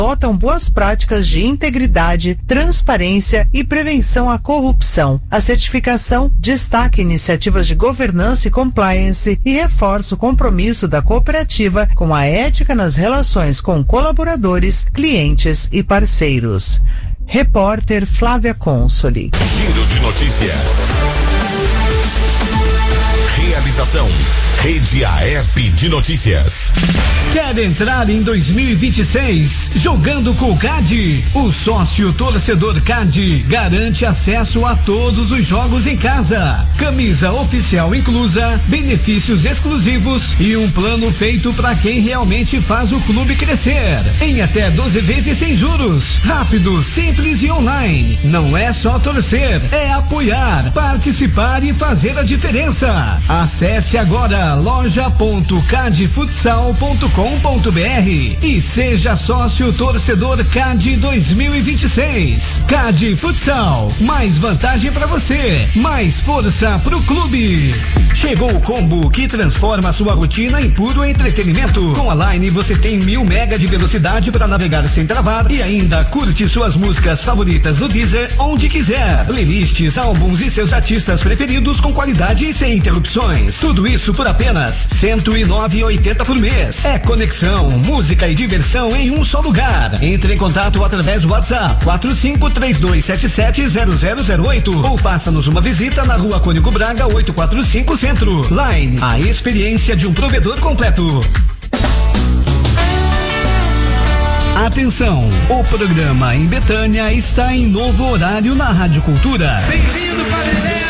adotam boas práticas de integridade, transparência e prevenção à corrupção. A certificação destaca iniciativas de governança e compliance e reforça o compromisso da cooperativa com a ética nas relações com colaboradores, clientes e parceiros. Repórter Flávia Consoli. Giro de notícia. Realização Rede Aerp de Notícias. Quer entrar em 2026 jogando com o CAD? O sócio torcedor CAD garante acesso a todos os jogos em casa. Camisa oficial inclusa, benefícios exclusivos e um plano feito para quem realmente faz o clube crescer. Em até 12 vezes sem juros. Rápido, simples e online. Não é só torcer, é apoiar, participar e fazer a diferença. Acesse agora loja.cadfutsal.com.br e seja sócio torcedor CAD 2026. CAD Futsal, mais vantagem para você, mais força pro clube. Chegou o combo que transforma a sua rotina em puro entretenimento. Com a Line você tem 1000 mega de velocidade para navegar sem travar e ainda curte suas músicas favoritas no Deezer onde quiser. Playlists, álbuns e seus artistas preferidos com qualidade e sem interrupções. Tudo isso por apenas R$109,80 por mês. É conexão, música e diversão em um só lugar. Entre em contato através do WhatsApp 4532770008 ou faça-nos uma visita na Rua Cônigo Braga 845 Centro. Line, a experiência de um provedor completo. Atenção, o programa em Betânia está em novo horário na Rádio Cultura. Bem-vindo, Paredão!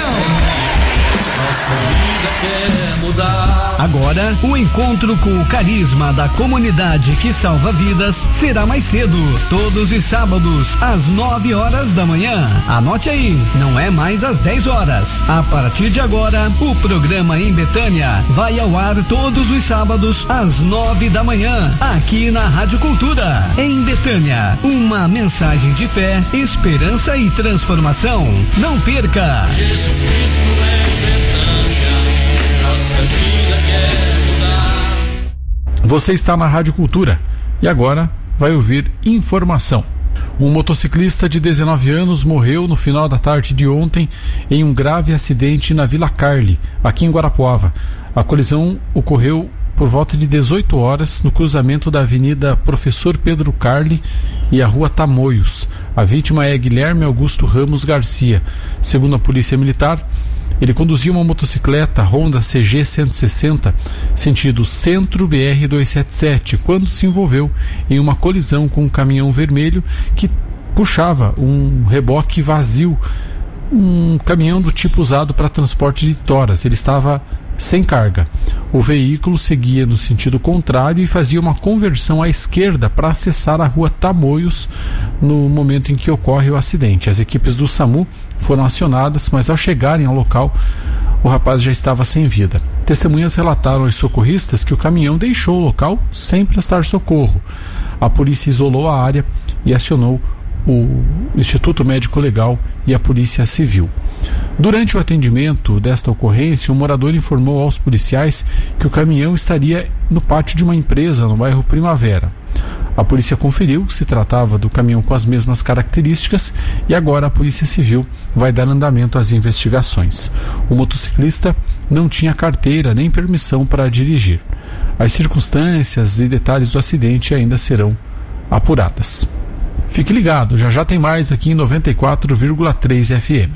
Nossa vida quer mudar. Agora, o encontro com o carisma da comunidade que salva vidas será mais cedo, todos os sábados, às 9 horas da manhã. Anote aí, não é mais às 10 horas. A partir de agora, o programa em Betânia vai ao ar todos os sábados, às 9 da manhã, aqui na Rádio Cultura. Em Betânia, uma mensagem de fé, esperança e transformação. Não perca! Jesus Cristo é Betânia, nossa vida quer mudar. Você está na Rádio Cultura e agora vai ouvir informação. Um motociclista de 19 anos morreu no final da tarde de ontem em um grave acidente na Vila Carli, aqui em Guarapuava. A colisão ocorreu por volta de 18 horas no cruzamento da Avenida Professor Pedro Carli e a Rua Tamoios. A vítima é Guilherme Augusto Ramos Garcia. Segundo a Polícia Militar, ele conduzia uma motocicleta Honda CG 160, sentido Centro BR 277, quando se envolveu em uma colisão com um caminhão vermelho que puxava um reboque vazio, um caminhão do tipo usado para transporte de toras. Ele estava sem carga. O veículo seguia no sentido contrário e fazia uma conversão à esquerda para acessar a Rua Tamoios no momento em que ocorre o acidente. As equipes do SAMU foram acionadas, mas ao chegarem ao local, o rapaz já estava sem vida. Testemunhas relataram aos socorristas que o caminhão deixou o local sem prestar socorro. A polícia isolou a área e acionou o Instituto Médico Legal e a Polícia Civil. Durante o atendimento desta ocorrência, um morador informou aos policiais que o caminhão estaria no pátio de uma empresa no bairro Primavera. A polícia conferiu que se tratava do caminhão com as mesmas características e agora a Polícia Civil vai dar andamento às investigações. O motociclista não tinha carteira nem permissão para dirigir. As circunstâncias e detalhes do acidente ainda serão apuradas. Fique ligado, já já tem mais aqui em 94,3 FM.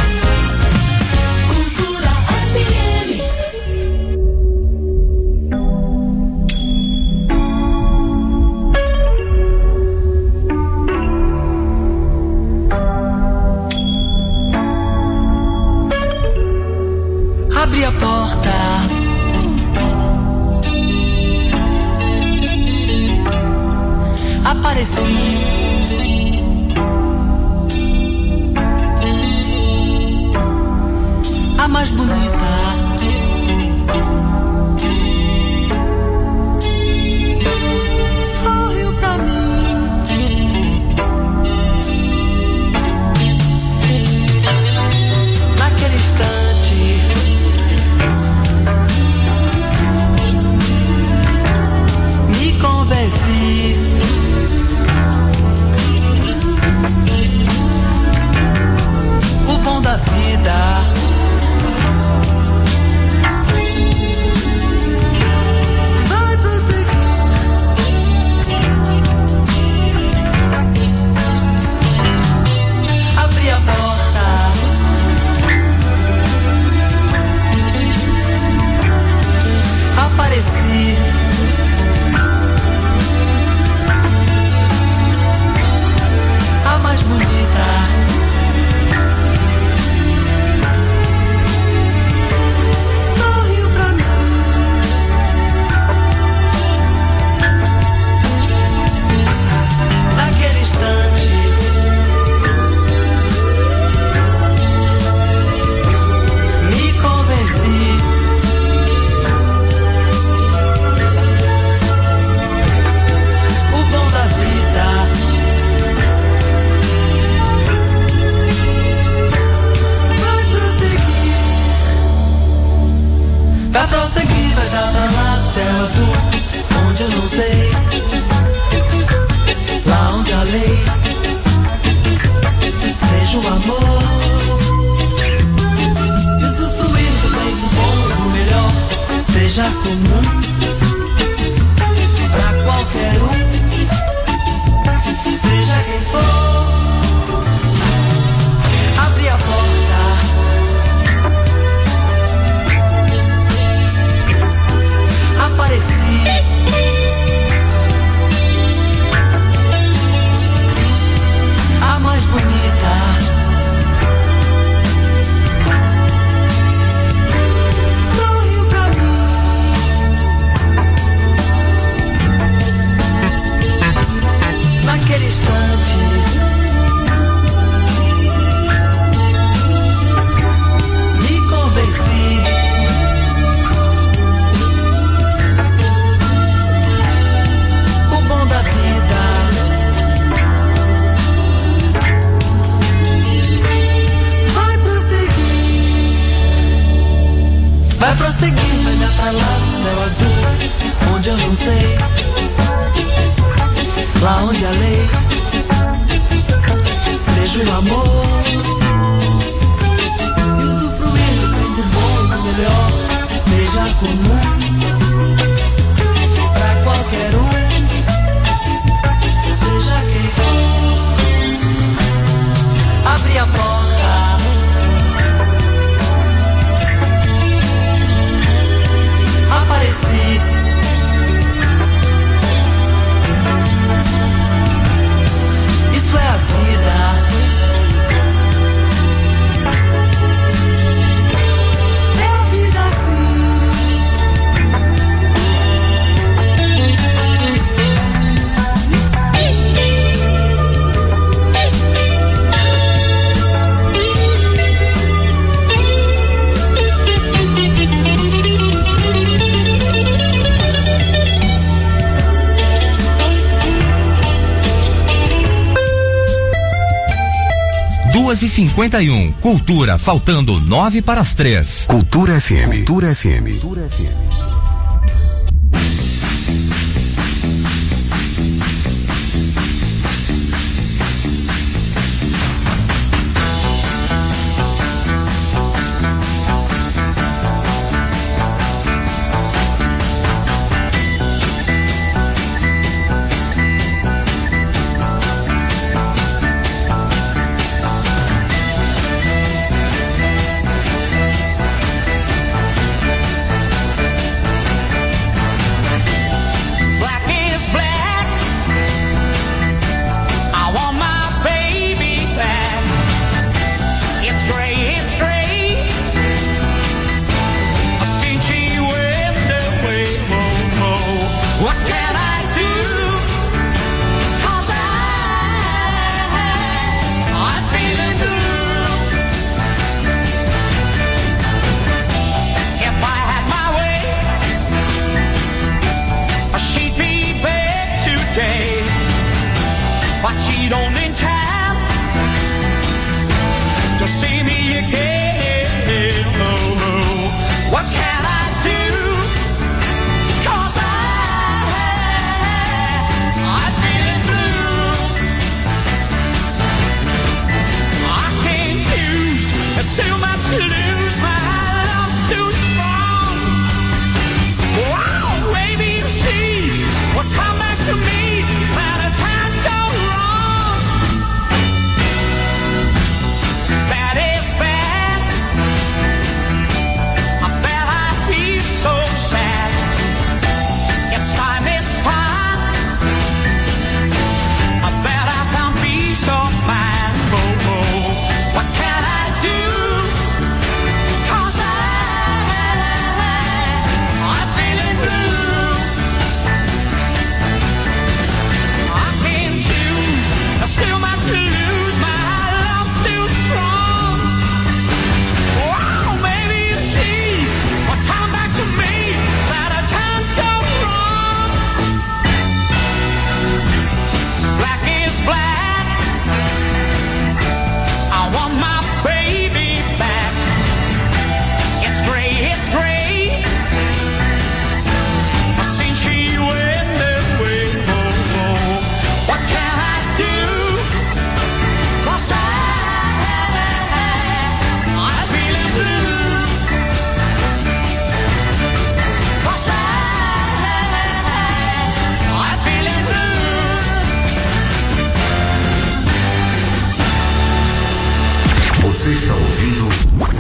Abre a porta. Apareci. A mais bonita. Sorriu pra mim. Naquele instante me convenci naquele instante. Me convenci. O bom da vida vai prosseguir. Vai prosseguir, vai dar pra lá no céu azul, onde eu não sei. Lá onde a lei seja o amor. E usufruir do bem, do bom, do melhor, seja comum pra qualquer um, seja quem for. Abri a porta, apareci. Isso é a vida. É a vida assim. 2h51. Cultura, faltando 9 para as 3. Cultura FM. Cultura FM. Cultura FM. Você está ouvindo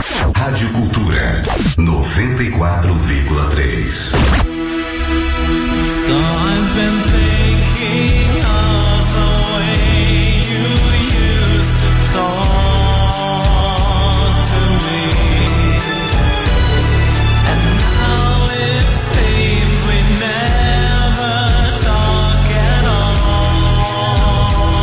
Rádio Cultura 94,3. So I've been thinking of the way you used to talk to me, and now it seems we never talk at all.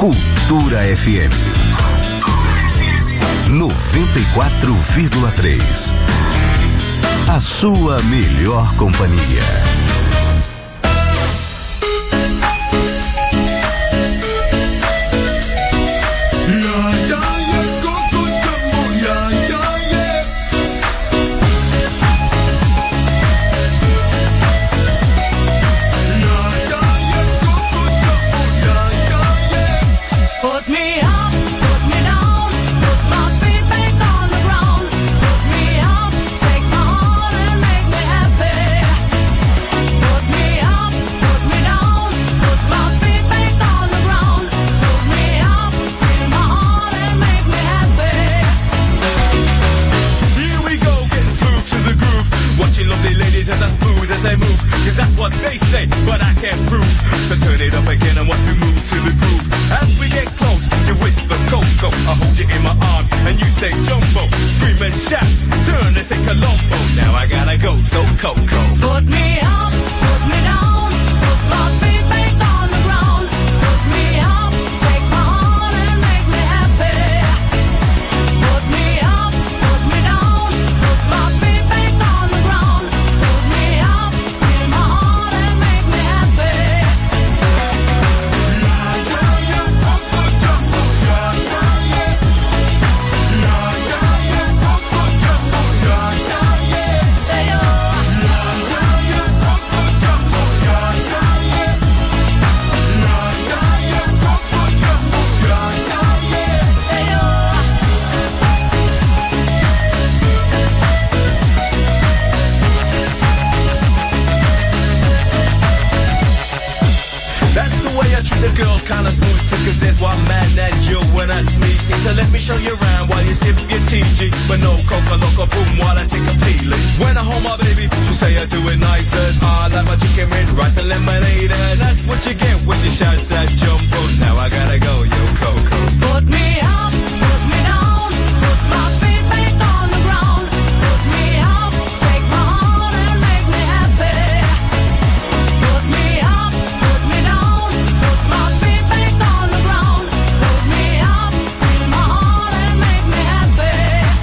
Cultura FM 94,3. A sua melhor companhia. They move, cause that's what they say, but I can't prove. So turn it up again and watch me move to the groove. As we get close, you whisper Coco, I hold you in my arms and you say Jumbo. Scream and shout, turn and say Colombo. Now I gotta go, so Coco. Put me up, put me down, put my feet back on the ground. Put me up, take my heart and make me happy. Put me up, put me down, put my feet back on the ground. Put me up, feel my heart and make me happy. The girl kinda smooth cause there's one man that you wanna meet. So let me show you around while you sip your TG. But no coca loca boom while I take a peeling. When I hold my baby, she say I do it nicer. I like my chicken with rice and lemonade. And that's what you get when you shout that Jumbo. Now I gotta go, yo Coco. Put me up, put me down, put my feet back on the ground. Put me up, take my heart and make me happy. Put me up, put me down, put my feet back on the ground. Put me up, feel my heart and make me happy.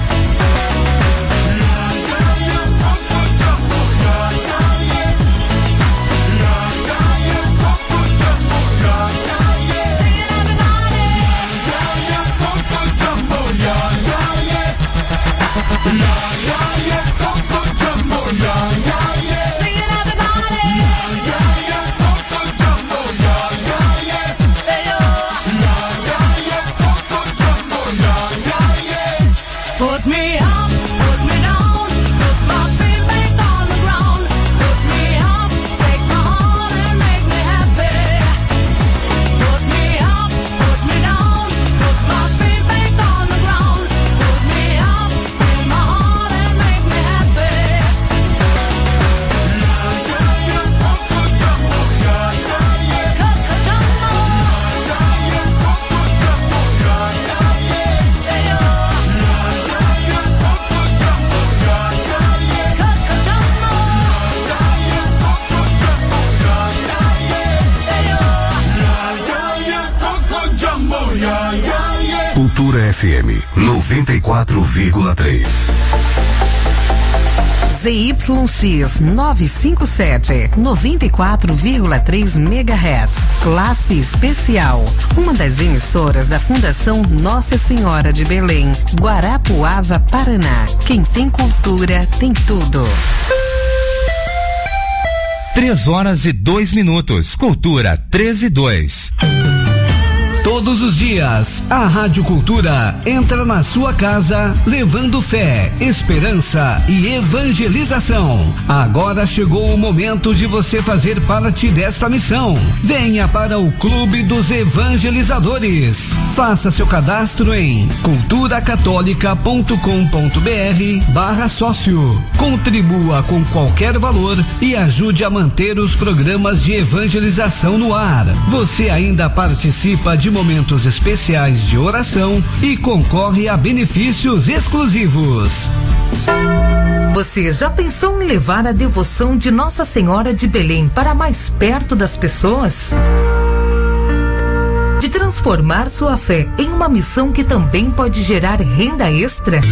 Put me up, put me down, put my feet back on the ground. Put me up, take my heart and make me happy. Put me up, put me down, put my feet back on the ground. Put me up, feel my heart and make me happy. Cultura FM 94,3. ZYX 957, 94,3 MHz. Classe especial. Uma das emissoras da Fundação Nossa Senhora de Belém, Guarapuava, Paraná. Quem tem cultura, tem tudo. 3h02. Cultura 13:02. Todos os dias, a Rádio Cultura entra na sua casa levando fé, esperança e evangelização. Agora chegou o momento de você fazer parte desta missão. Venha para o Clube dos Evangelizadores. Faça seu cadastro em culturacatólica.com.br/sócio. Contribua com qualquer valor e ajude a manter os programas de evangelização no ar. Você ainda participa de momentos especiais de oração e concorre a benefícios exclusivos. Você já pensou em levar a devoção de Nossa Senhora de Belém para mais perto das pessoas? De transformar transformar sua fé em uma missão que também pode gerar renda extra?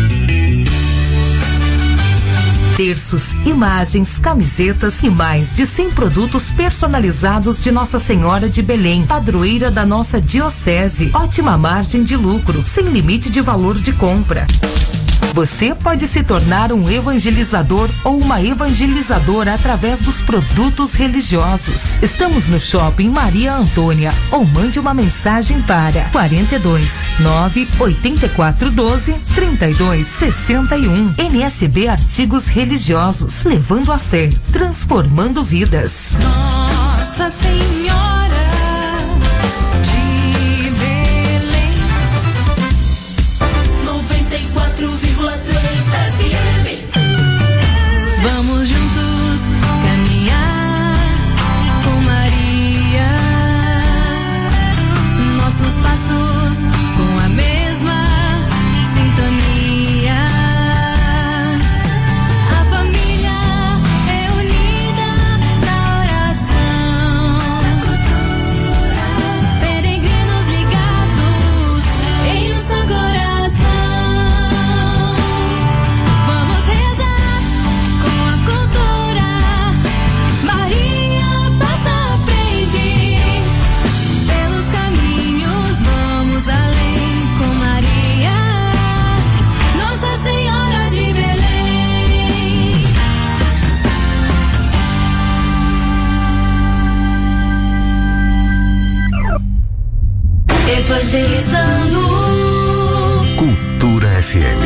Terços, imagens, camisetas e mais de 100 produtos personalizados de Nossa Senhora de Belém, padroeira da nossa diocese. Ótima margem de lucro, sem limite de valor de compra. Você pode se tornar um evangelizador ou uma evangelizadora através dos produtos religiosos. Estamos no Shopping Maria Antônia ou mande uma mensagem para 42 98412 3261. NSB Artigos Religiosos, levando a fé, transformando vidas. Nossa Senhora de Belém, 94,3 FM. Vamos juntos caminhar com Maria, nossos passos com a mesma sintonia. A família é unida na oração, peregrinos ligados em um só coração. Vamos rezar com a cultura. Maria passa à frente pelos caminhos. Vamos além com Maria, Nossa Senhora de Belém. Evangelizando. Cultura FM.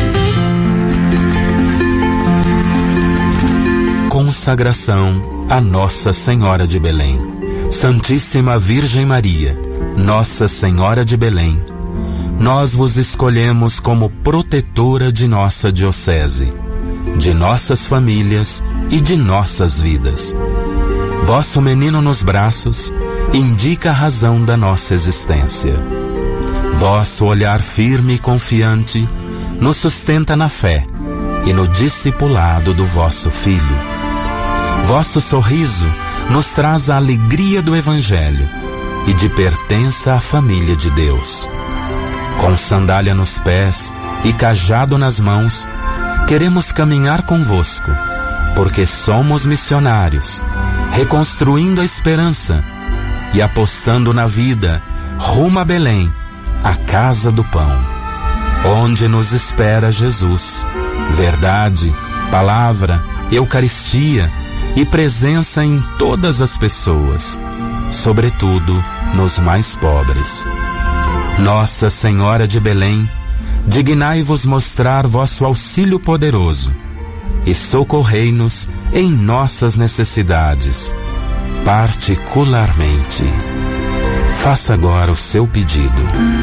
Consagração a Nossa Senhora de Belém. Santíssima Virgem Maria, Nossa Senhora de Belém, nós vos escolhemos como protetora de nossa diocese, de nossas famílias e de nossas vidas. Vosso menino nos braços indica a razão da nossa existência. Vosso olhar firme e confiante nos sustenta na fé e no discipulado do vosso Filho. Vosso sorriso nos traz a alegria do Evangelho e de pertença à família de Deus. Com sandália nos pés e cajado nas mãos, queremos caminhar convosco, porque somos missionários, reconstruindo a esperança e apostando na vida rumo a Belém, a casa do pão, onde nos espera Jesus, verdade, palavra, Eucaristia e presença em todas as pessoas, sobretudo nos mais pobres. Nossa Senhora de Belém, dignai-vos mostrar vosso auxílio poderoso e socorrei-nos em nossas necessidades, particularmente. Faça agora o seu pedido.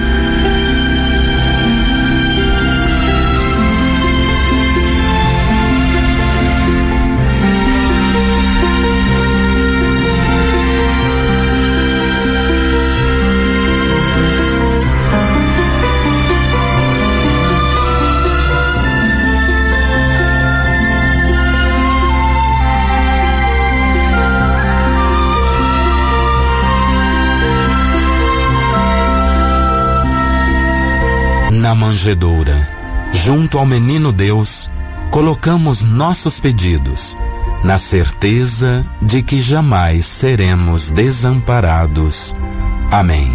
Na manjedoura, junto ao menino Deus, colocamos nossos pedidos, na certeza de que jamais seremos desamparados. Amém.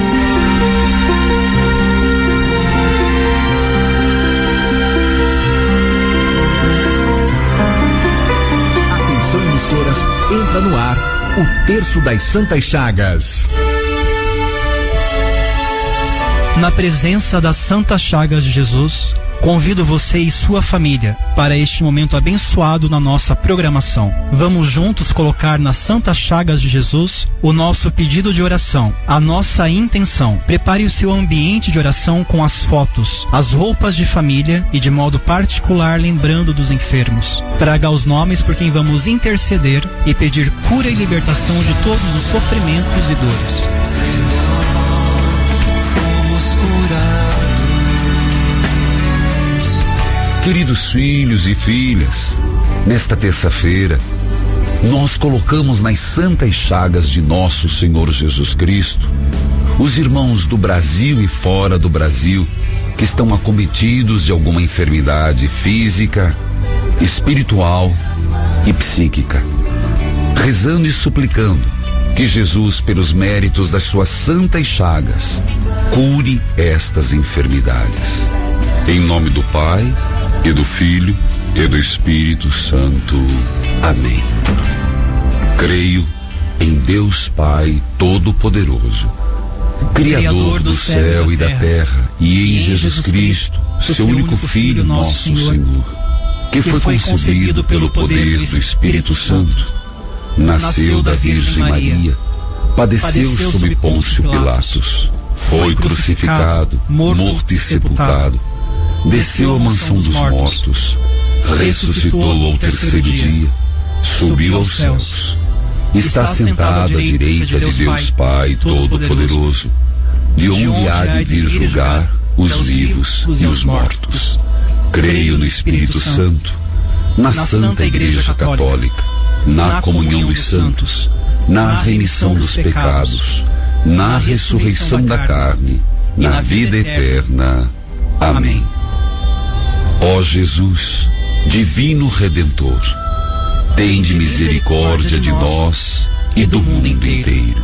Atenção, emissoras, entra no ar o Terço das Santas Chagas. Na presença das Santas Chagas de Jesus, convido você e sua família para este momento abençoado na nossa programação. Vamos juntos colocar nas Santas Chagas de Jesus o nosso pedido de oração, a nossa intenção. Prepare o seu ambiente de oração com as fotos, as roupas de família e de modo particular lembrando dos enfermos. Traga os nomes por quem vamos interceder e pedir cura e libertação de todos os sofrimentos e dores. Queridos filhos e filhas, nesta terça-feira, nós colocamos nas santas chagas de nosso Senhor Jesus Cristo os irmãos do Brasil e fora do Brasil que estão acometidos de alguma enfermidade física, espiritual e psíquica, rezando e suplicando que Jesus, pelos méritos das suas santas chagas, cure estas enfermidades. Em nome do Pai, e do Filho, e do Espírito Santo. Amém. Creio em Deus Pai Todo-Poderoso, Criador do céu e da terra, e em Jesus Cristo, seu único Filho, nosso Senhor, que foi concebido pelo poder do Espírito Santo, nasceu da Virgem Maria, padeceu sob Pôncio Pilatos, foi crucificado, morto e sepultado, desceu à mansão dos mortos, ressuscitou ao terceiro dia, subiu aos céus, está sentado à direita de Deus Pai Todo-Poderoso, de onde há de vir julgar os vivos e os mortos. Creio no Espírito Santo, na Santa Igreja Católica, na comunhão dos santos, na remissão dos pecados, na ressurreição da carne, na vida eterna. Amém. Ó Jesus, Divino Redentor, tende misericórdia de nós e do mundo inteiro.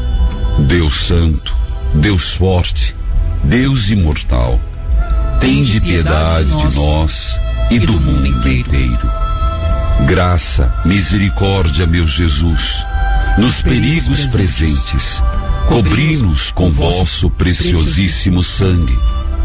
Deus Santo, Deus Forte, Deus Imortal, tende piedade de nós e do mundo inteiro. Graça, misericórdia, meu Jesus, nos perigos presentes, cobri-nos com vosso preciosíssimo sangue.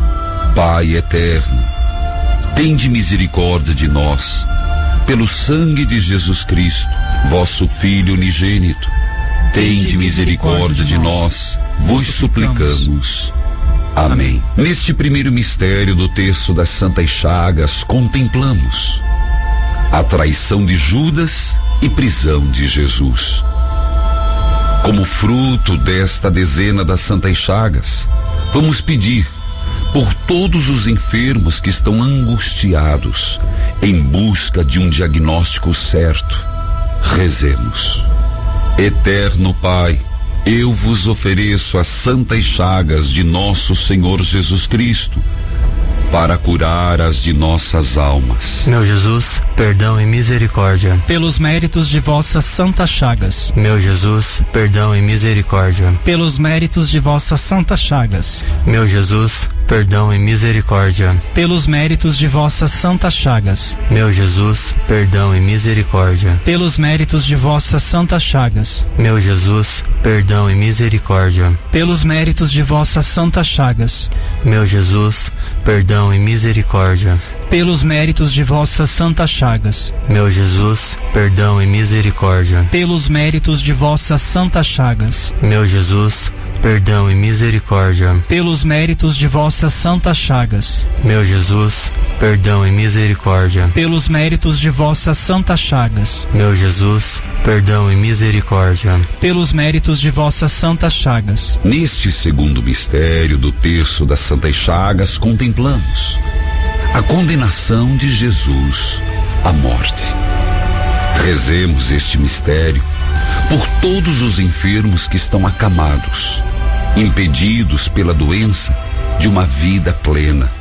Pai eterno, tende misericórdia de nós, pelo sangue de Jesus Cristo, vosso Filho unigênito. Tende misericórdia de nós, vos suplicamos. Amém. Neste primeiro mistério do terço das Santas Chagas, contemplamos a traição de Judas e prisão de Jesus. Como fruto desta dezena das Santas Chagas, vamos pedir por todos os enfermos que estão angustiados em busca de um diagnóstico certo. Rezemos. Eterno Pai, eu vos ofereço as santas chagas de nosso Senhor Jesus Cristo, para curar as de nossas almas. Meu Jesus, perdão e misericórdia. Pelos méritos de vossas santas chagas. Meu Jesus, perdão e misericórdia. Pelos méritos de vossas santas chagas. Meu Jesus, perdão e misericórdia. Pelos méritos de vossas santas chagas. Meu Jesus, perdão e misericórdia. Pelos méritos de vossas santas chagas. Meu Jesus, perdão e misericórdia. Pelos méritos de vossas santas chagas. Meu Jesus, perdão e misericórdia. Pelos méritos de vossas santas chagas. Meu Jesus, perdão e misericórdia. Pelos méritos de vossas santas chagas. Meu Jesus, perdão e misericórdia. Pelos méritos de vossas santas chagas. Meu Jesus, perdão e misericórdia. Pelos méritos de vossas santas chagas. Meu Jesus, perdão e misericórdia. Pelos méritos de vossas santas chagas. Neste segundo mistério do terço das Santas Chagas, contemplamos a condenação de Jesus à morte. Rezemos este mistério por todos os enfermos que estão acamados, impedidos pela doença de uma vida plena.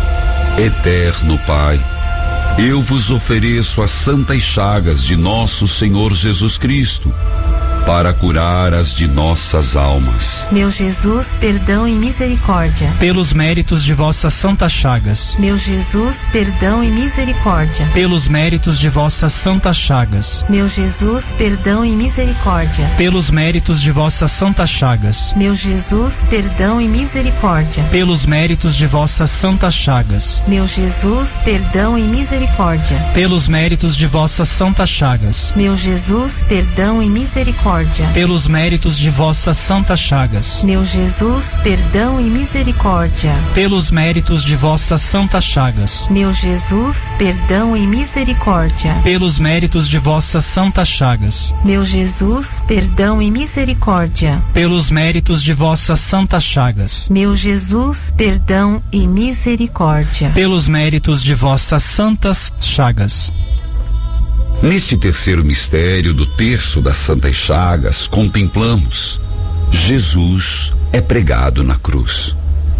Eterno Pai, eu vos ofereço as santas chagas de nosso Senhor Jesus Cristo, para curar as de nossas almas. Meu Jesus, perdão e misericórdia. Pelos méritos de vossas santas chagas. Meu Jesus, perdão e misericórdia. Pelos méritos de vossas santas chagas. Meu Jesus, perdão e misericórdia. Pelos méritos de vossas santas chagas. Meu Jesus, perdão e misericórdia. Pelos méritos de vossas santas chagas. Meu Jesus, perdão e misericórdia. Pelos méritos de vossas santas chagas. Meu Jesus, perdão e misericórdia. Pelos méritos de vossas santas chagas. Meu Jesus, perdão e misericórdia. Pelos méritos de vossas santas chagas. Meu Jesus, perdão e misericórdia. Pelos méritos de vossas santas chagas. Meu Jesus, perdão e misericórdia. Pelos méritos de vossas santas chagas. Meu Jesus, perdão e misericórdia. Pelos méritos de vossas santas chagas. Neste terceiro mistério do terço das Santas Chagas, contemplamos Jesus é pregado na cruz.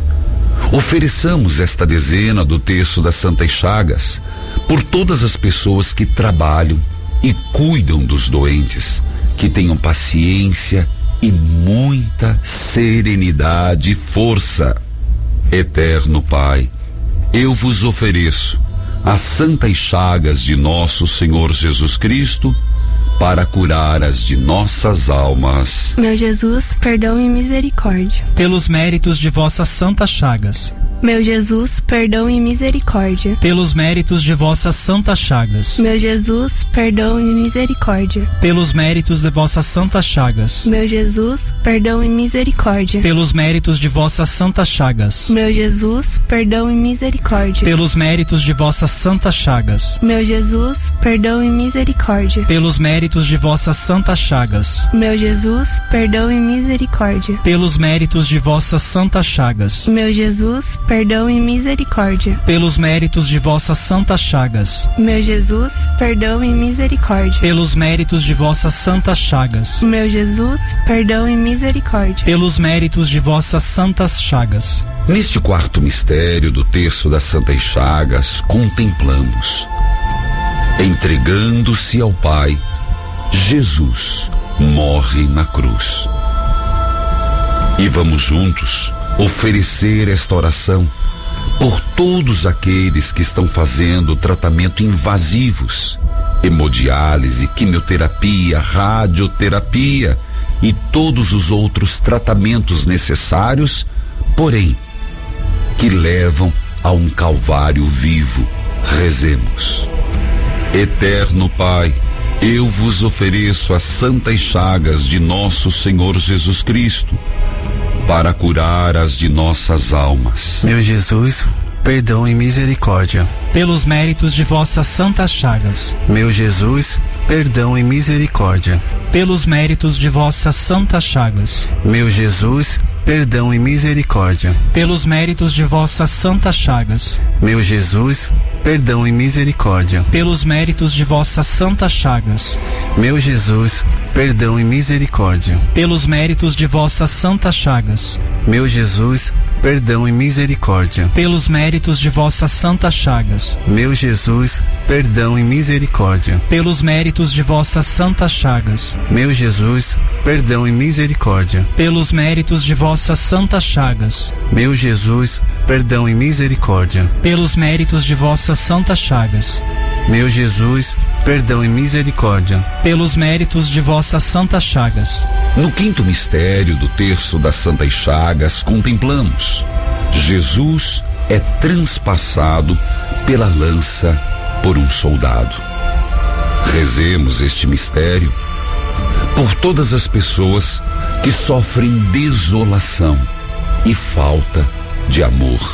Ofereçamos esta dezena do terço das Santas Chagas por todas as pessoas que trabalham e cuidam dos doentes, que tenham paciência e muita serenidade e força. Eterno Pai, eu vos ofereço as Santas Chagas de nosso Senhor Jesus Cristo para curar as de nossas almas. Meu Jesus, perdão e misericórdia. Pelos méritos de vossas santas chagas. Meu Jesus, perdão e misericórdia. Pelos méritos de vossas santas chagas. Meu Jesus, perdão e misericórdia. Pelos méritos de vossas santas chagas. Meu Jesus, perdão e misericórdia. Pelos méritos de vossas santas chagas. Meu Jesus, perdão e misericórdia. Pelos méritos de vossas santas chagas. Meu Jesus, perdão e misericórdia. Pelos méritos de vossas santas chagas. Meu Jesus, perdão e misericórdia. Pelos méritos de vossas santas chagas. Meu Jesus, perdão e misericórdia. Pelos méritos de vossas santas chagas. Meu Jesus, perdão e misericórdia. Pelos méritos de vossas santas chagas. Meu Jesus, perdão e misericórdia. Pelos méritos de vossas santas chagas. Neste quarto mistério do terço das Santas Chagas, contemplamos, entregando-se ao Pai, Jesus morre na cruz. E vamos juntos oferecer esta oração por todos aqueles que estão fazendo tratamento invasivos, hemodiálise, quimioterapia, radioterapia e todos os outros tratamentos necessários, porém, que levam a um calvário vivo. Rezemos. Eterno Pai, eu vos ofereço as Santas Chagas de nosso Senhor Jesus Cristo, para curar as de nossas almas. Meu Jesus, perdão e misericórdia. Pelos méritos de vossas santas chagas. Meu Jesus, perdão e misericórdia. Pelos méritos de vossas santas chagas. Meu Jesus, perdão e misericórdia. Pelos méritos de vossas santas chagas. Meu Jesus, perdão e misericórdia. Pelos méritos de vossas santas chagas. Meu Jesus, perdão e misericórdia. Pelos méritos de vossas santas chagas. Meu Jesus, perdão e misericórdia. Pelos méritos de vossas santas chagas. Meu Jesus, perdão e misericórdia. Pelos méritos de vossas santas chagas. Meu Jesus, perdão e misericórdia. Pelos méritos de vossas santas chagas. Meu Jesus, perdão e misericórdia. Pelos méritos de vossas santas chagas. Meu Jesus, perdão e misericórdia. Pelos méritos de vossas santas chagas. No quinto mistério do terço das Santas Chagas, contemplamos: Jesus é transpassado pela lança por um soldado. Rezemos este mistério por todas as pessoas que sofrem desolação e falta de amor.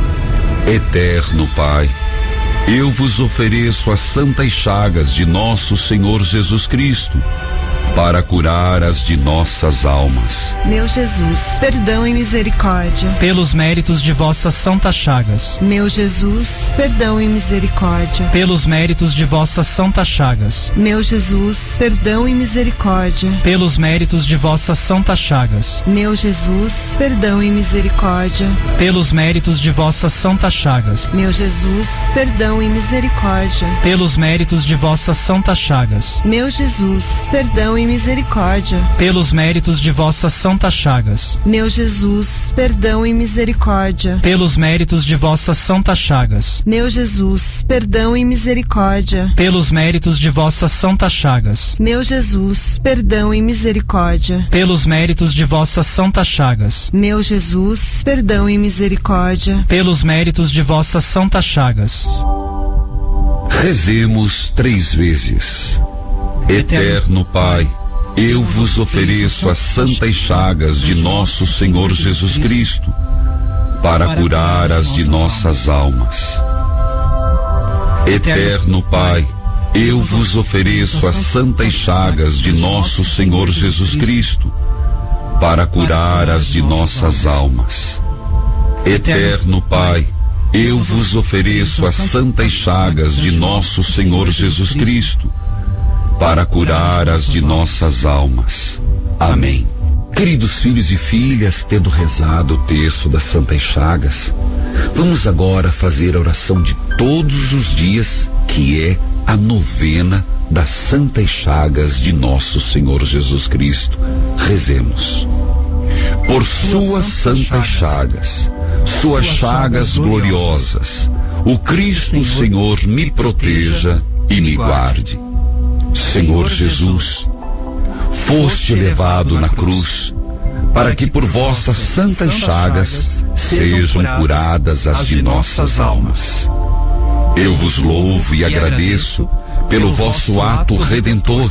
Eterno Pai, eu vos ofereço as Santas Chagas de nosso Senhor Jesus Cristo, para curar as de nossas almas. Meu Jesus, perdão e misericórdia. Pelos méritos de vossas santas chagas. Meu Jesus, perdão e misericórdia. Pelos méritos de vossas santas chagas. Meu Jesus, perdão e misericórdia. Pelos méritos de vossas santas chagas. Meu Jesus, perdão e misericórdia. Pelos méritos de vossas santas chagas. Meu Jesus, perdão e misericórdia. Pelos méritos de vossas santas chagas. Meu Jesus, perdão e misericórdia. Pelos méritos de vossas santas chagas. Meu Jesus, perdão e misericórdia. Pelos méritos de vossas santas chagas. Meu Jesus, perdão e misericórdia. Pelos méritos de vossas santas chagas. Meu Jesus, perdão e misericórdia. Pelos méritos de vossas santas chagas. Meu Jesus, perdão e misericórdia. Pelos méritos de vossas santas chagas. Rezemos 3 vezes. Eterno Pai, eu vos ofereço as Santas Chagas de nosso Senhor Jesus Cristo, para curar as de nossas almas. Eterno Pai, eu vos ofereço as Santas Chagas de nosso Senhor Jesus Cristo, para curar as de nossas almas. Eterno Pai, eu vos ofereço as Santas Chagas de nosso Senhor Jesus Cristo, para curar as de nossas almas. Amém. Queridos filhos e filhas, tendo rezado o texto das Santas Chagas, vamos agora fazer a oração de todos os dias, que é a novena das Santas Chagas de nosso Senhor Jesus Cristo. Rezemos. Por suas santas chagas, suas chagas gloriosas, o Cristo Senhor me proteja e me guarde. Senhor Jesus, foste levado na cruz, para que por vossas santas chagas sejam curadas as de nossas almas. Eu vos louvo e agradeço pelo vosso ato redentor.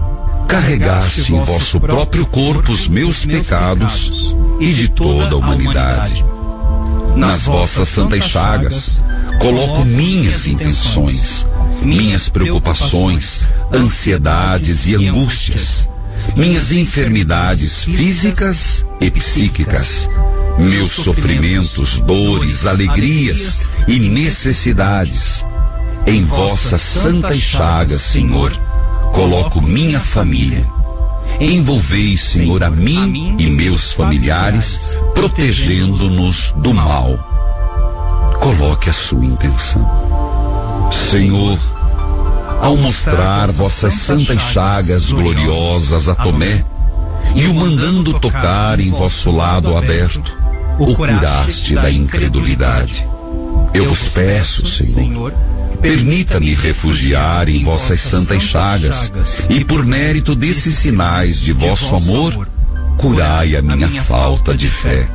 Carregaste em vosso próprio corpo os meus pecados e de toda a humanidade. Nas vossas santas chagas, coloco minhas intenções, minhas preocupações, ansiedades e angústias, minhas enfermidades físicas e psíquicas, meus sofrimentos, dores, alegrias e necessidades. Em vossas santas chagas, Senhor, coloco minha família. Envolvei, Senhor, a mim e meus familiares, protegendo-nos do mal. Coloque a sua intenção. Senhor, ao mostrar vossas santas chagas gloriosas a Tomé e o mandando tocar em vosso lado aberto, o curaste da incredulidade. Eu vos peço, Senhor, permita-me refugiar em vossas santas chagas e, por mérito desses sinais de vosso amor, curai a minha falta de fé.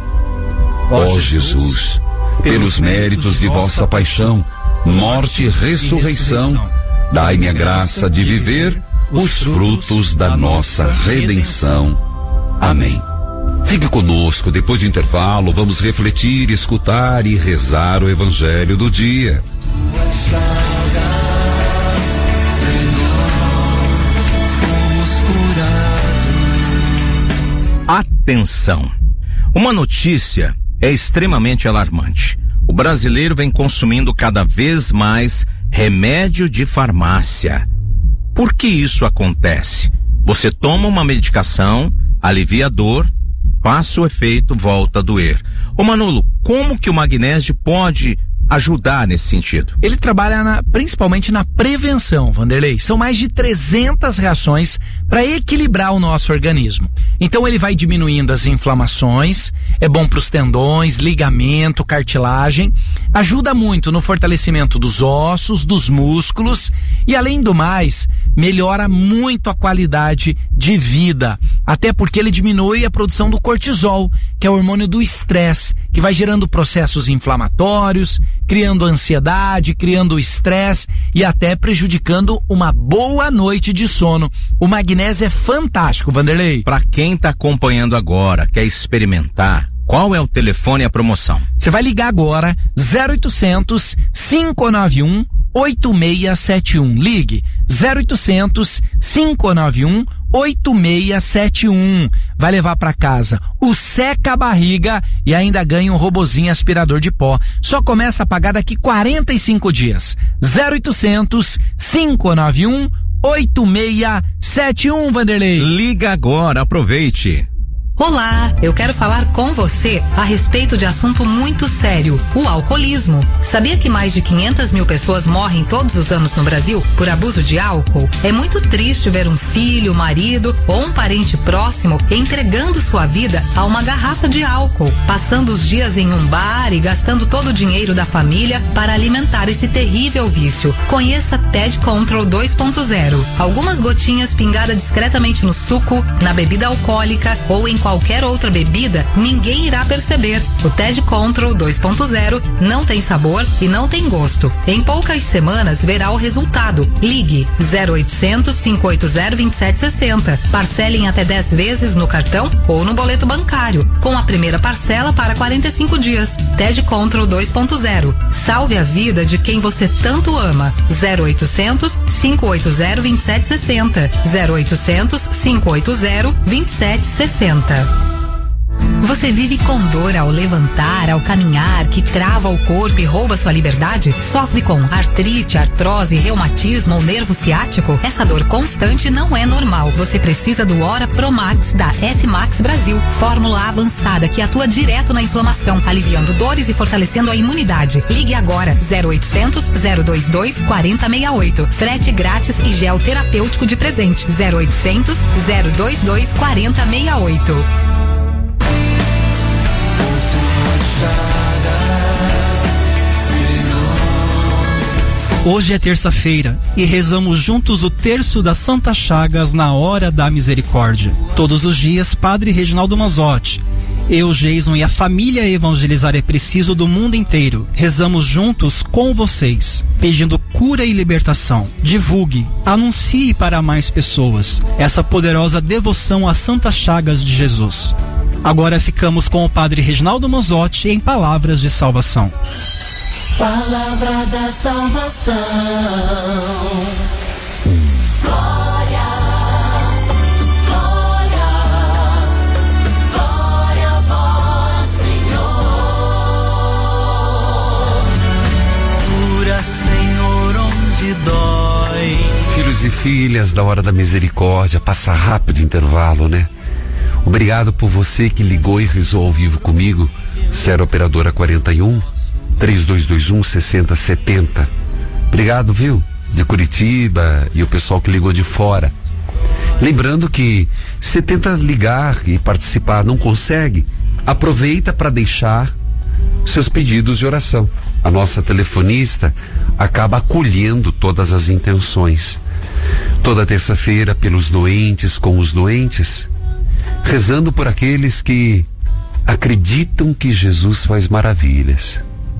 Ó Jesus, pelos méritos de vossa paixão, morte e ressurreição, dai-me a graça de viver os frutos da nossa redenção. Amém. Fique conosco, depois do intervalo, vamos refletir, escutar e rezar o Evangelho do dia. Atenção! Uma notícia é extremamente alarmante. O brasileiro vem consumindo cada vez mais remédio de farmácia. Por que isso acontece? Você toma uma medicação, alivia a dor, passa o efeito, volta a doer. Ô Manolo, como que o magnésio pode ajudar nesse sentido? Ele trabalha principalmente na prevenção, Vanderlei. São mais de 300 reações para equilibrar o nosso organismo. Então ele vai diminuindo as inflamações, é bom para os tendões, ligamento, cartilagem, ajuda muito no fortalecimento dos ossos, dos músculos e, além do mais, melhora muito a qualidade de vida, até porque ele diminui a produção do cortisol, que é o hormônio do estresse, que vai gerando processos inflamatórios, criando ansiedade, criando estresse e até prejudicando uma boa noite de sono. O magnésio é fantástico, Vanderlei. Para quem tá acompanhando agora, quer experimentar, qual é o telefone e a promoção? Você vai ligar agora, 0800 591 8671. Ligue 0800 591 8671. Vai levar para casa o seca-barriga e ainda ganha um robozinho aspirador de pó. Só começa a pagar daqui 45 dias. 0800 591 8671, Vanderlei. Liga agora, aproveite. Olá, eu quero falar com você a respeito de assunto muito sério, o alcoolismo. Sabia que mais de 500 mil pessoas morrem todos os anos no Brasil por abuso de álcool? É muito triste ver um filho, marido ou um parente próximo entregando sua vida a uma garrafa de álcool, passando os dias em um bar e gastando todo o dinheiro da família para alimentar esse terrível vício. Conheça TED Control 2.0. Algumas gotinhas pingadas discretamente no suco, na bebida alcoólica ou em qualquer outra bebida, ninguém irá perceber. O TED Control 2.0 não tem sabor e não tem gosto. Em poucas semanas verá o resultado. Ligue 0800 580 2760. Parcele em até 10 vezes no cartão ou no boleto bancário, com a primeira parcela para 45 dias. TED Control 2.0. Salve a vida de quem você tanto ama. 0800 580 2760. 0800 580 2760. Você vive com dor ao levantar, ao caminhar, que trava o corpo e rouba sua liberdade? Sofre com artrite, artrose, reumatismo ou nervo ciático? Essa dor constante não é normal. Você precisa do Ora Promax da F-Max Brasil. Fórmula avançada que atua direto na inflamação, aliviando dores e fortalecendo a imunidade. Ligue agora 0800 022 4068. Frete grátis e gel terapêutico de presente. 0800 022 4068. Hoje é terça-feira e rezamos juntos o terço das Santas Chagas na Hora da Misericórdia. Todos os dias, Padre Reginaldo Manzotti, eu, Jason e a família Evangelizar é Preciso do mundo inteiro. Rezamos juntos com vocês, pedindo cura e libertação. Divulgue, anuncie para mais pessoas essa poderosa devoção às Santas Chagas de Jesus. Agora ficamos com o Padre Reginaldo Manzotti em Palavras de Salvação. Palavra da salvação. Glória, glória, glória a vós, Senhor. Cura, Senhor, onde dói. Filhos e filhas da Hora da Misericórdia, passa rápido o intervalo, né? Obrigado por você que ligou e rezou ao vivo comigo. 0 operadora 41 3221 6070. Obrigado, viu? De Curitiba e o pessoal que ligou de fora. Lembrando que se tenta ligar e participar, não consegue, aproveita para deixar seus pedidos de oração. A nossa telefonista acaba acolhendo todas as intenções. Toda terça-feira, pelos doentes, com os doentes, rezando por aqueles que acreditam que Jesus faz maravilhas.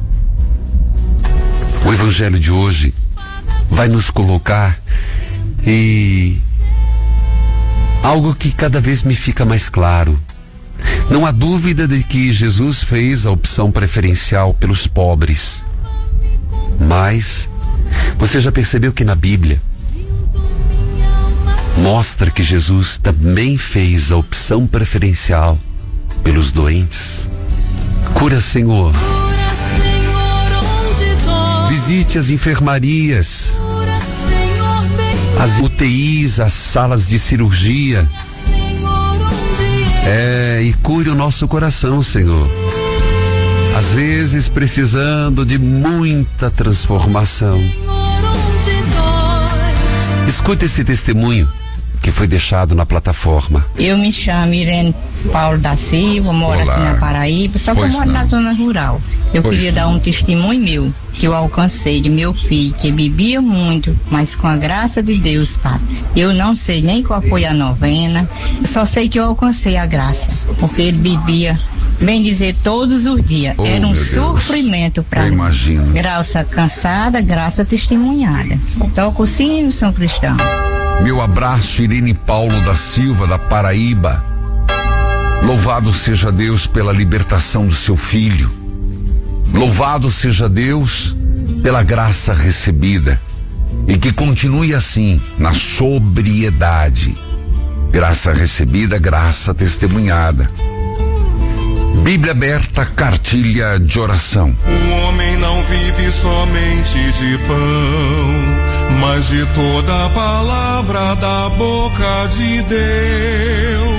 O evangelho de hoje vai nos colocar em algo que cada vez me fica mais claro. Não há dúvida de que Jesus fez a opção preferencial pelos pobres. Mas você já percebeu que na Bíblia mostra que Jesus também fez a opção preferencial pelos doentes? Cura, Senhor. Visite as enfermarias, as UTIs, as salas de cirurgia. E cure o nosso coração, Senhor. Às vezes precisando de muita transformação. Escuta esse testemunho que foi deixado na plataforma. Eu me chamo Irene Paulo da Silva, moro aqui na Paraíba, só que eu moro na zona rural. Eu queria dar um testemunho meu, que eu alcancei de meu filho, que bebia muito, mas com a graça de Deus, Padre. Eu não sei nem qual foi a novena, só sei que eu alcancei a graça, porque ele bebia, bem dizer, todos os dias. Era um sofrimento para mim. Imagino. Graça cansada, graça testemunhada. Toca o sino, São Cristão. Meu abraço, Irene Paulo da Silva, da Paraíba. Louvado seja Deus pela libertação do seu filho. Louvado seja Deus pela graça recebida. E que continue assim, na sobriedade. Graça recebida, graça testemunhada. Bíblia aberta, cartilha de oração. O homem não vive somente de pão, mas de toda a palavra da boca de Deus.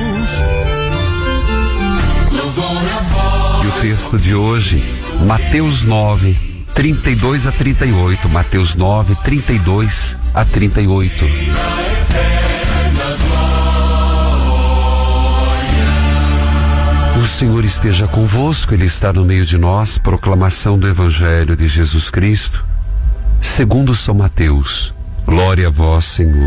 E o texto de hoje, Mateus 9, 32 a 38. Mateus 9, 32 a 38. O Senhor esteja convosco, Ele está no meio de nós. Proclamação do Evangelho de Jesus Cristo segundo São Mateus. Glória a vós, Senhor.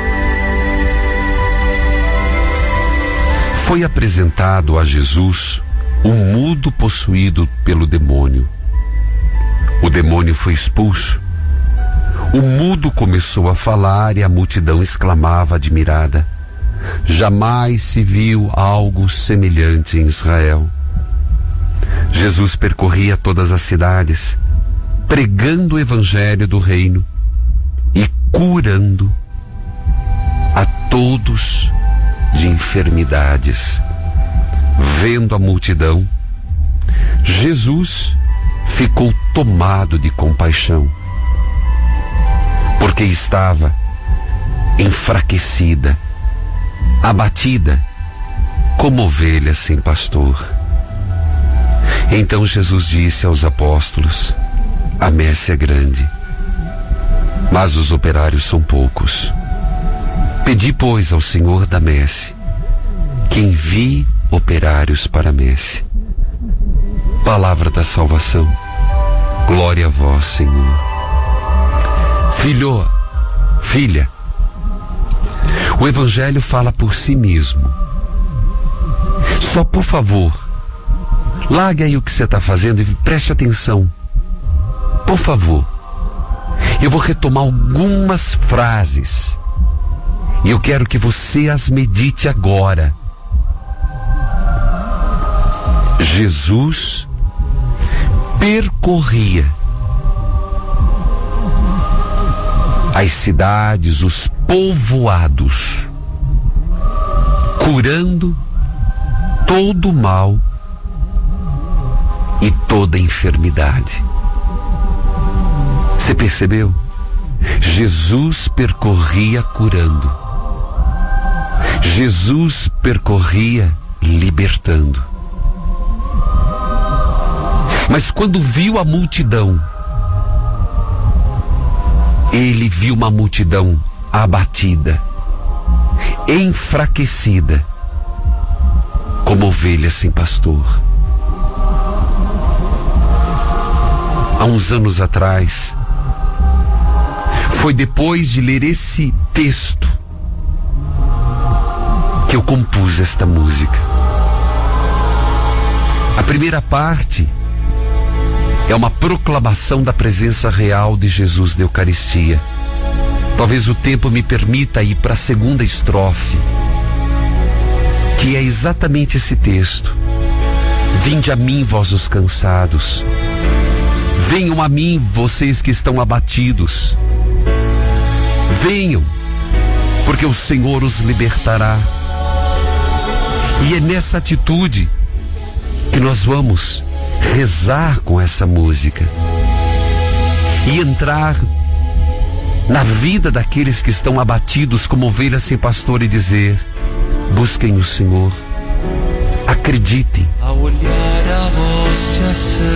Foi apresentado a Jesus um mudo possuído pelo demônio. O demônio foi expulso. O mudo começou a falar e a multidão exclamava admirada: jamais se viu algo semelhante em Israel. Jesus percorria todas as cidades, pregando o evangelho do reino e curando a todos de enfermidades. vendo a multidão, Jesus ficou tomado de compaixão, porque estava enfraquecida, abatida, como ovelha sem pastor. Então Jesus disse aos apóstolos: a messe é grande, mas os operários são poucos. Pedi, pois, ao Senhor da messe que envie operários para a messe. Palavra da salvação. Glória a vós, Senhor. Filho, filha, o Evangelho fala por si mesmo. Só, por favor, largue aí o que você está fazendo e preste atenção. Por favor, eu vou retomar algumas frases e eu quero que você as medite agora. Jesus percorria as cidades, os povoados, curando todo o mal e toda a enfermidade. Você percebeu? Jesus percorria curando. Jesus percorria libertando. Mas quando viu a multidão, ele viu uma multidão abatida, enfraquecida, como ovelha sem pastor. Há uns anos atrás, foi depois de ler esse texto que eu compus esta música. A primeira parte é uma proclamação da presença real de Jesus na Eucaristia. Talvez o tempo me permita ir para a segunda estrofe, que é exatamente esse texto: vinde a mim, vós os cansados, venham a mim, vocês que estão abatidos, venham, porque o Senhor os libertará. E é nessa atitude que nós vamos rezar com essa música e entrar na vida daqueles que estão abatidos como ovelhas sem pastor e dizer: busquem o Senhor, acreditem. Ao olhar a hóstia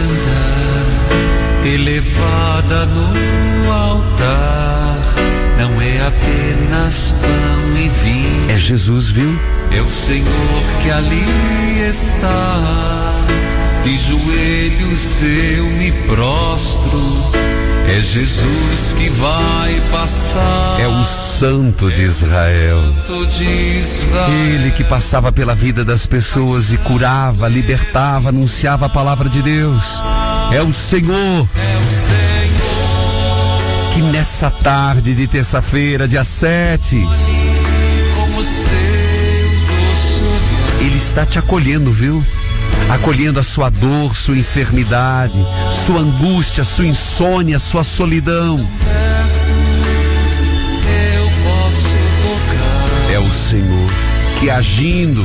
santa elevada no altar, não é apenas pão e vinho, é Jesus, viu? É o Senhor que ali está. De joelhos eu me prostro, é Jesus que vai passar. É o Santo de Israel. Ele que passava pela vida das pessoas e curava, libertava, anunciava a palavra de Deus. É o Senhor. Que nessa tarde de terça-feira, dia 7, Ele está te acolhendo, viu? Acolhendo a sua dor, sua enfermidade, sua angústia, sua insônia, sua solidão. É o Senhor que agindo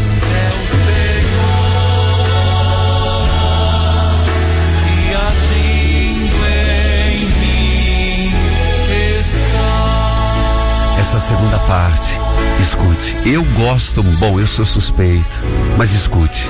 em mim está. Essa segunda parte, escute. Eu gosto, bom, eu sou suspeito, mas escute.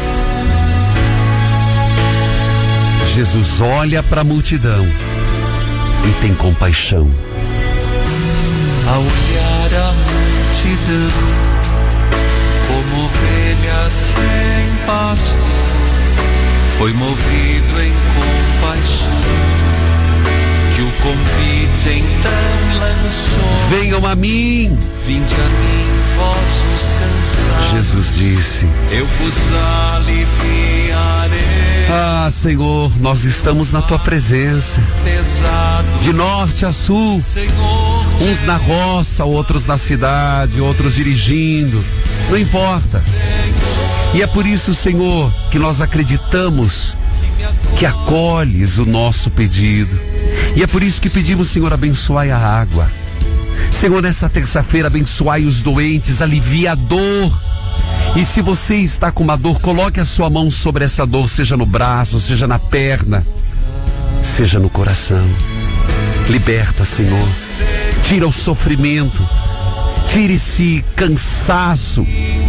Jesus olha para a multidão e tem compaixão. Ao olhar a multidão, como ovelha sem pasto, foi movido em compaixão, que o convite então lançou: venham a mim, vinde a mim, vós os cansados, Jesus disse, eu vos aliviarei. Ah, Senhor, nós estamos na tua presença, de norte a sul, uns na roça, outros na cidade, outros dirigindo, não importa. E é por isso, Senhor, que nós acreditamos que acolhes o nosso pedido. E é por isso que pedimos, Senhor, abençoai a água. Senhor, nessa terça-feira, abençoai os doentes, alivia a dor E se você está com uma dor, coloque a sua mão sobre essa dor, seja no braço, seja na perna, seja no coração. Liberta, Senhor. Tira o sofrimento. Tire esse cansaço.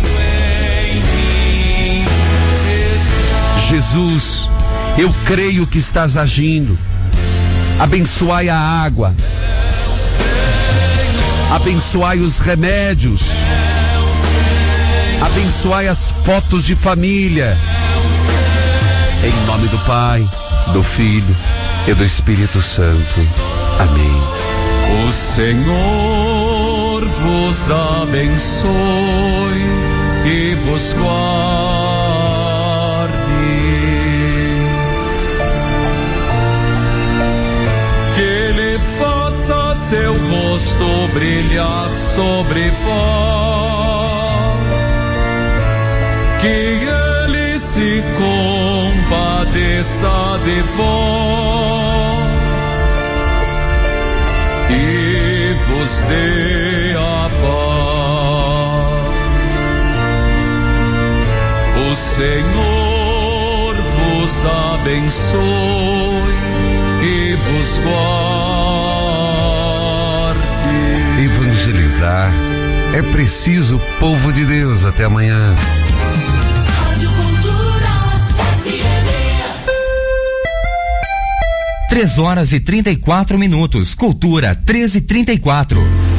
Jesus, eu creio que estás agindo. Abençoai a água. Abençoai os remédios. Abençoai as fotos de família. Em nome do Pai, do Filho e do Espírito Santo. Amém. O Senhor vos abençoe e vos guarde. Que Ele faça seu rosto brilhar sobre vós. Que Ele se compadeça de vós e vos dê a paz. O Senhor vos abençoe e vos guarde. Evangelizar é preciso, povo de Deus. Até amanhã. 3h34. Cultura 13h34.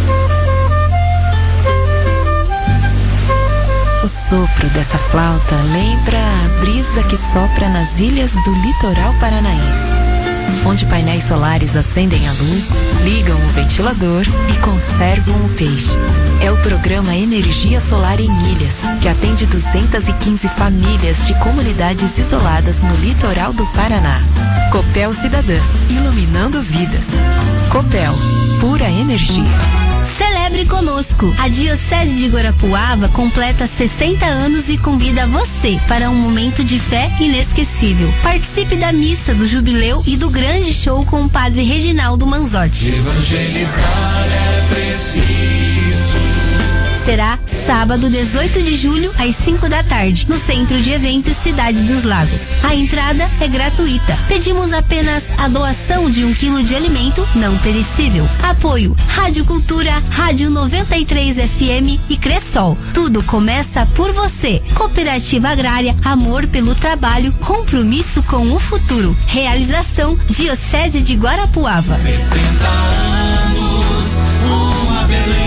O sopro dessa flauta lembra a brisa que sopra nas ilhas do litoral paranaense, onde painéis solares acendem a luz, ligam o ventilador e conservam o peixe. É o programa Energia Solar em Ilhas, que atende 215 famílias de comunidades isoladas no litoral do Paraná. Copel Cidadã, iluminando vidas. Copel, pura energia. Celebre conosco! A Diocese de Guarapuava completa 60 anos e convida você para um momento de fé inesquecível. Participe da missa do jubileu e do grande show com o padre Reginaldo Manzotti. Evangelizar é preciso. Será sábado 18 de julho às 5 da tarde, no Centro de Eventos Cidade dos Lagos. A entrada é gratuita. Pedimos apenas a doação de 1 quilo de alimento não perecível. Apoio Rádio Cultura, Rádio 93 FM e Cressol. Tudo começa por você. Cooperativa Agrária, amor pelo trabalho, compromisso com o futuro. Realização Diocese de Guarapuava. 60 anos, uma Belém.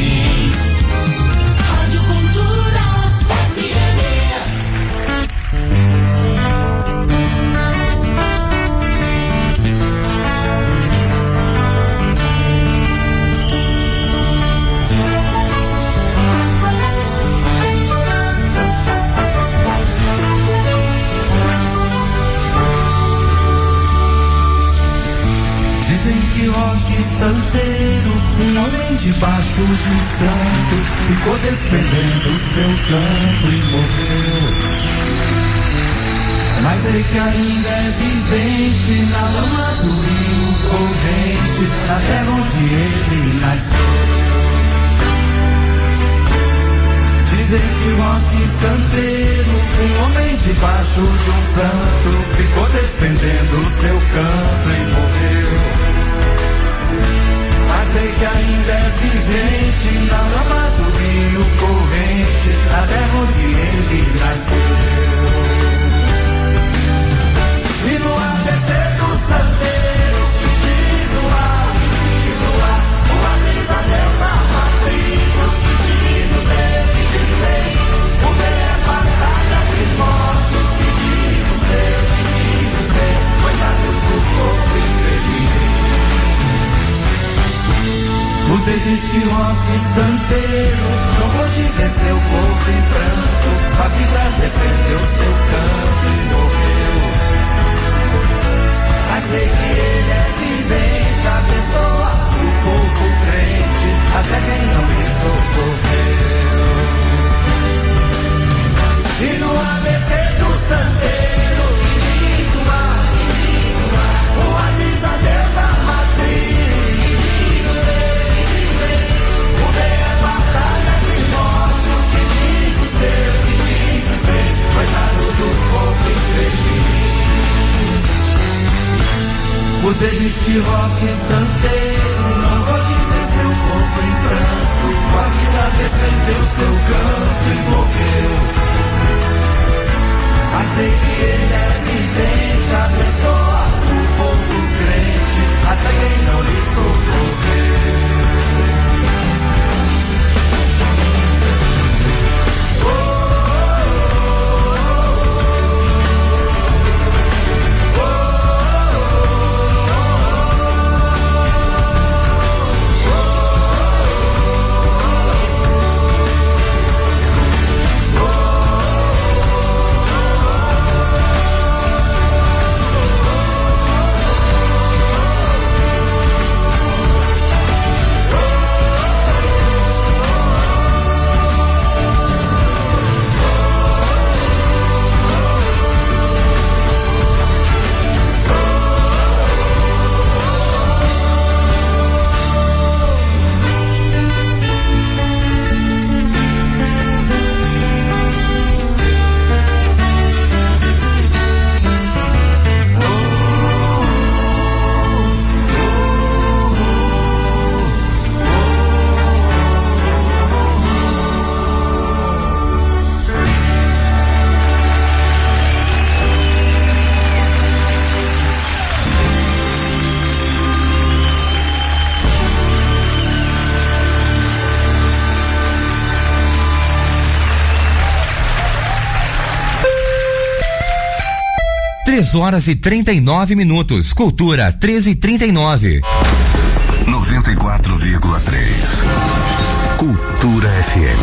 Dizem que Roque Santeiro, um homem debaixo de um santo, ficou defendendo o seu canto e morreu. Mas ele que ainda é vivente na lama do rio corrente, na terra onde ele nasceu. Dizem que Roque Santeiro, um homem debaixo de um santo, ficou defendendo o seu canto e morreu. Mas sei que ainda é vivente na lama do rio corrente, na terra onde ele nasceu. E no ABC do Santeiro, que diz o ar, o ar diz a Deus a matriz, o que diz o bem, que diz o bem, o bem é batalha de morte, o que diz o ser, que diz o ser, coitado do povo infeliz. O bem diz que Roque Santeiro não pôde vencer o povo em pranto, a vida defendeu seu canto e morreu. Mas sei que ele é vivente, abençoa o povo crente, até quem não lhe socorreu. E no ABC do Santeiro, que diz o ar, o ar diz a Deus a matriz, o bem é batalha de morte, o que diz o ser. Você diz que rock santeiro, não vou dizer seu povo em pranto. A vida defendeu seu canto e morreu. Mas sei que ele é vivente, abençoa o povo crente, até quem não lhe socorreu. Horas e 39 minutos. Cultura 13h39. 94,3. Cultura FM.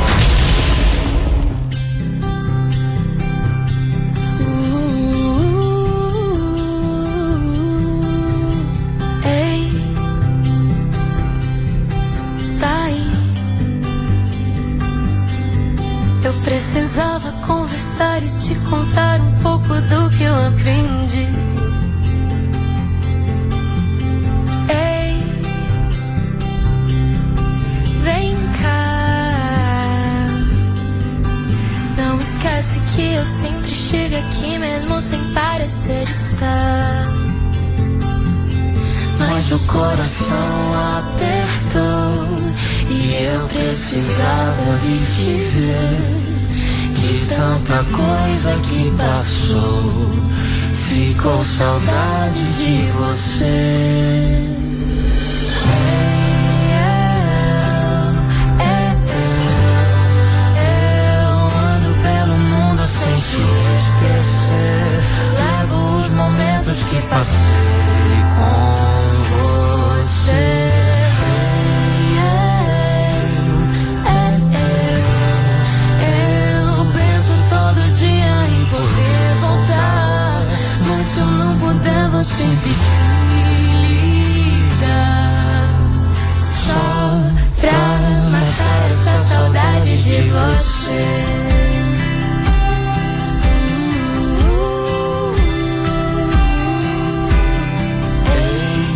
Ei, tá aí. Eu precisava conversar e te contar um pouco do que eu aprendi. Ei, vem cá. Não esquece que eu sempre chego aqui mesmo sem parecer estar. Mas o coração apertou e eu precisava vir te ver. De tanta coisa que passou, ficou saudade de você. Eu ando pelo mundo sem te esquecer. Levo os momentos que passei com você. Sempre te ligar só pra matar essa saudade de você. Ei,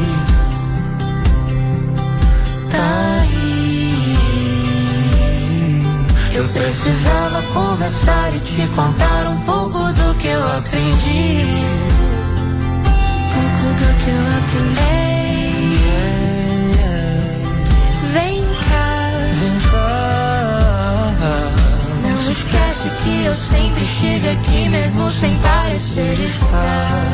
tá aí. Eu precisava conversar e te contar um pouco do que eu aprendi. Do que eu aprendi. Vem cá. Não esquece que eu sempre chego aqui mesmo sem parecer estar.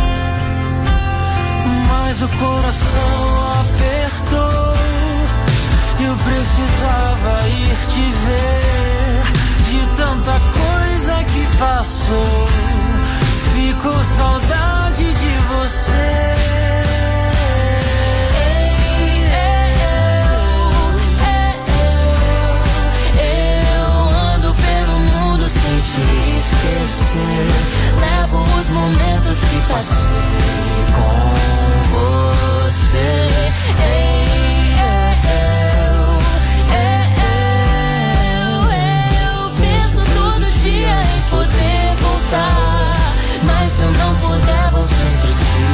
Mas o coração apertou. Eu precisava ir te ver. De tanta coisa que passou, ficou saudade de você. Eu ando pelo mundo sem te esquecer. Levo os momentos que passei com você. Eu penso todo dia em poder voltar. Mas se eu não puder, vou sempre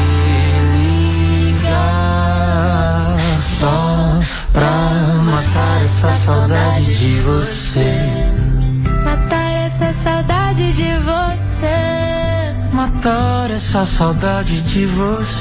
te ligar. Só pra matar essa saudade de você. Matar essa saudade de você. Matar essa saudade de você.